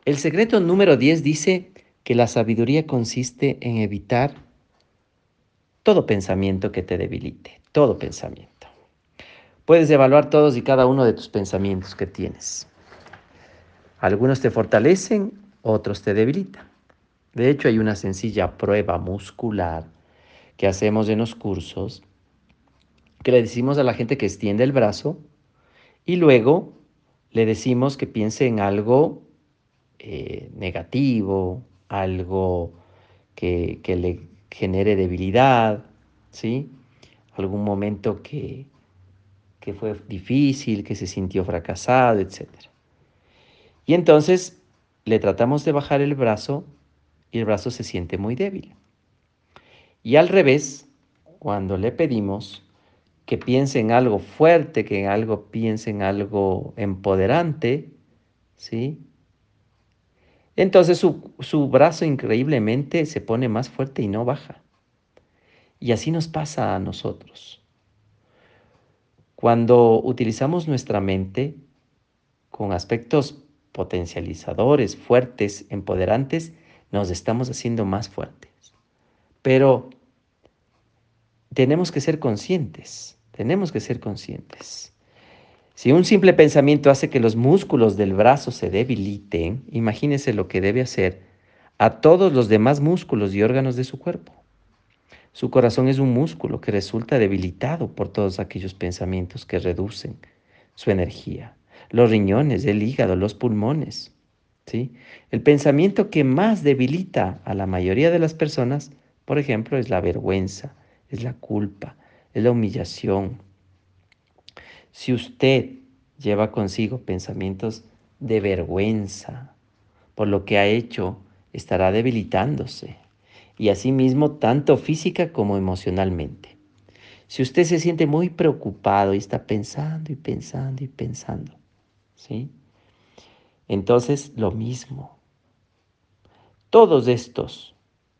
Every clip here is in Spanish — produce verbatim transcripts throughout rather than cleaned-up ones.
El secreto número diez dice que la sabiduría consiste en evitar todo pensamiento que te debilite, todo pensamiento. Puedes evaluar todos y cada uno de tus pensamientos que tienes. Algunos te fortalecen, otros te debilitan. De hecho, hay una sencilla prueba muscular que hacemos en los cursos, que le decimos a la gente que extiende el brazo y luego le decimos que piense en algo eh, negativo, algo que, que le genere debilidad, ¿sí? Algún momento que, que fue difícil, que se sintió fracasado, etcétera. Y entonces le tratamos de bajar el brazo y el brazo se siente muy débil. Y al revés, cuando le pedimos que piense en algo fuerte, que en algo piense en algo empoderante, ¿sí? Entonces su, su brazo increíblemente se pone más fuerte y no baja. Y así nos pasa a nosotros. Cuando utilizamos nuestra mente con aspectos potencializadores, fuertes, empoderantes, nos estamos haciendo más fuertes. Pero tenemos que ser conscientes, tenemos que ser conscientes. Si un simple pensamiento hace que los músculos del brazo se debiliten, imagínese lo que debe hacer a todos los demás músculos y órganos de su cuerpo. Su corazón es un músculo que resulta debilitado por todos aquellos pensamientos que reducen su energía. Los riñones, el hígado, los pulmones. ¿Sí? El pensamiento que más debilita a la mayoría de las personas, por ejemplo, es la vergüenza, es la culpa, es la humillación. Si usted lleva consigo pensamientos de vergüenza por lo que ha hecho, estará debilitándose y asimismo tanto física como emocionalmente. Si usted se siente muy preocupado y está pensando y pensando y pensando, ¿sí? Entonces lo mismo. Todos estos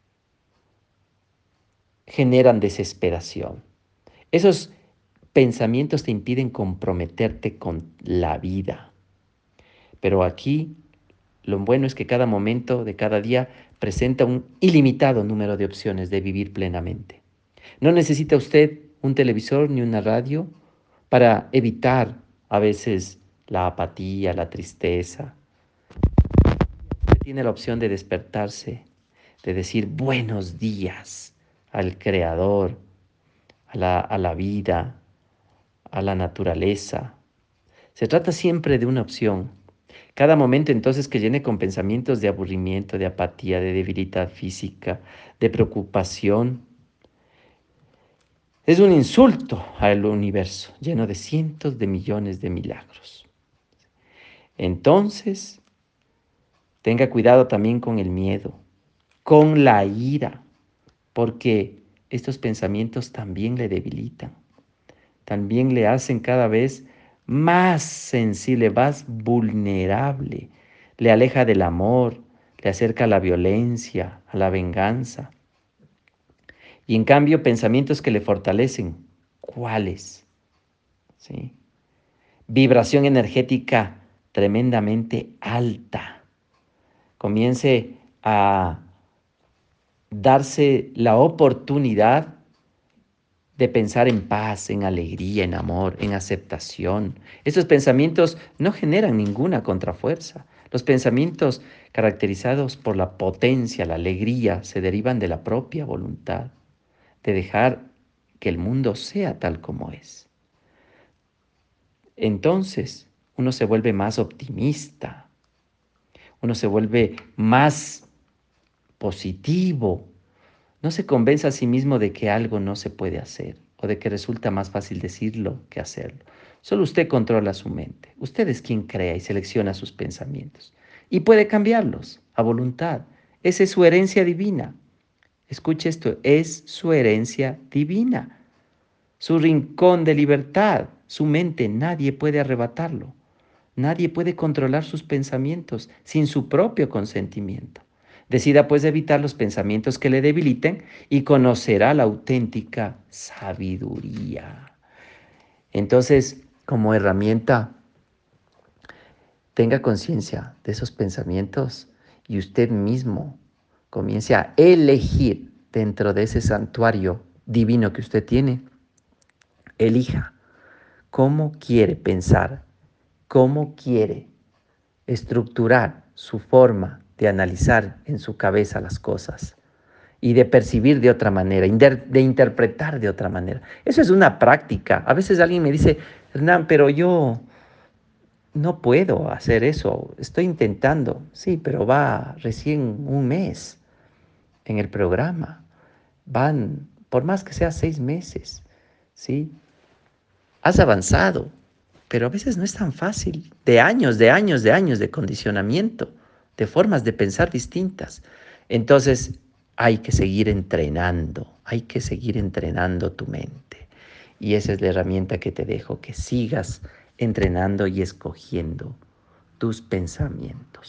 generan desesperación. Esos pensamientos te impiden comprometerte con la vida. Pero aquí lo bueno es que cada momento de cada día presenta un ilimitado número de opciones de vivir plenamente. No necesita usted un televisor ni una radio para evitar a veces la apatía, la tristeza. Usted tiene la opción de despertarse, de decir buenos días al Creador, a la, a la vida, a la naturaleza. Se trata siempre de una opción. Cada momento entonces que llene con pensamientos de aburrimiento, de apatía, de debilidad física, de preocupación, es un insulto al universo lleno de cientos de millones de milagros. Entonces, tenga cuidado también con el miedo, con la ira, porque estos pensamientos también le debilitan, también le hacen cada vez más sensible, más vulnerable, le aleja del amor, le acerca a la violencia, a la venganza. Y en cambio, pensamientos que le fortalecen, ¿cuáles? ¿Sí? Vibración energética tremendamente alta. Comience a darse la oportunidad de pensar en paz, en alegría, en amor, en aceptación. Estos pensamientos no generan ninguna contrafuerza. Los pensamientos caracterizados por la potencia, la alegría, se derivan de la propia voluntad, de dejar que el mundo sea tal como es. Entonces, uno se vuelve más optimista, uno se vuelve más positivo, no se convence a sí mismo de que algo no se puede hacer o de que resulta más fácil decirlo que hacerlo. Solo usted controla su mente. Usted es quien crea y selecciona sus pensamientos. Y puede cambiarlos a voluntad. Esa es su herencia divina. Escuche esto, es su herencia divina. Su rincón de libertad, su mente, nadie puede arrebatarlo. Nadie puede controlar sus pensamientos sin su propio consentimiento. Decida pues evitar los pensamientos que le debiliten y conocerá la auténtica sabiduría. Entonces, como herramienta, tenga conciencia de esos pensamientos y usted mismo comience a elegir dentro de ese santuario divino que usted tiene. Elija cómo quiere pensar, cómo quiere estructurar su forma de analizar en su cabeza las cosas y de percibir de otra manera, de interpretar de otra manera. Eso es una práctica. A veces alguien me dice, Hernán, pero yo no puedo hacer eso, estoy intentando. Sí, pero va recién un mes en el programa. Van, por más que sea seis meses, ¿sí? Has avanzado, pero a veces no es tan fácil. De años, de años, de años de condicionamiento, de formas de pensar distintas. Entonces, hay que seguir entrenando, hay que seguir entrenando tu mente. Y esa es la herramienta que te dejo, que sigas entrenando y escogiendo tus pensamientos.